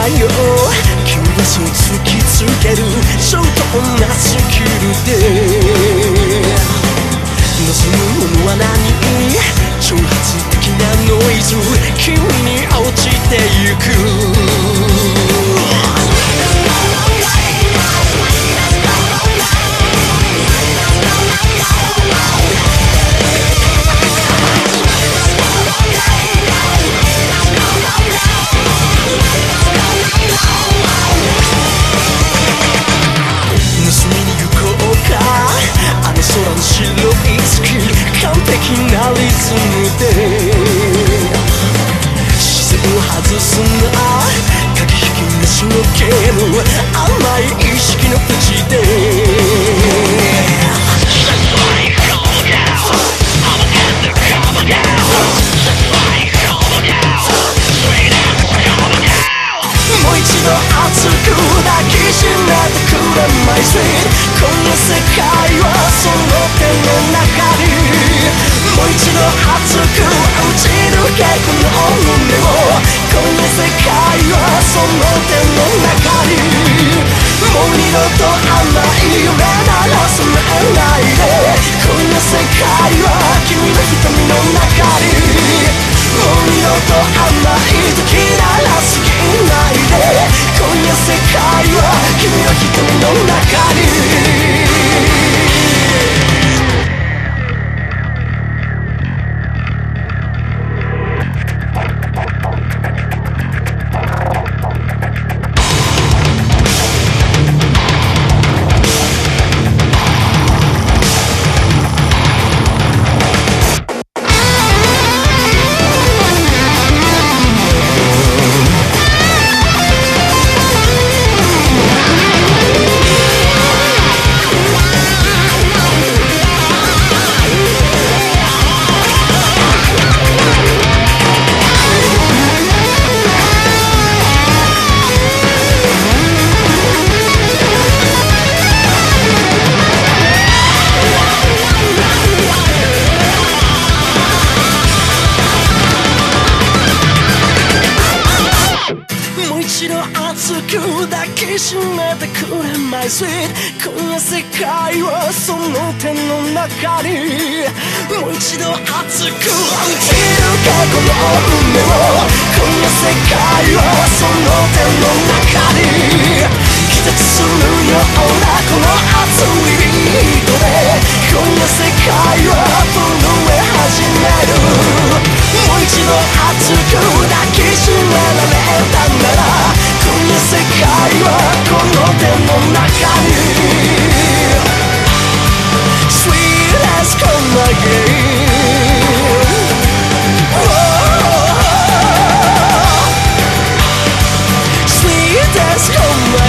ないよ君はそう突きつける衝動なスキルで望むものは何挑発的なノイズ君に落ちてゆく空の白い月完璧なリズムで視線を外すな駆け引きなしのゲーム甘い意識の口でもう一度熱く抱きしめてくれ My sweet この世界はその手の中にもう一度熱く打ち抜けこの胸をこの世界はその手の中にもう二度と甘い夢なら覚めないでこの世界は君の瞳の中にもう二度と甘い時なら過ぎないで今夜世界は君の瞳の中に抱きしめてくれ My sweet 今夜世界はその手の中にもう一度熱く打ち抜けこの運命をこの世界はその手の中に気絶するようなこの熱いビートでこの世界は震え始めるもう一度熱く抱きしめられたなら今夜世界はこの手の中に Sweetest come again Sweetest come again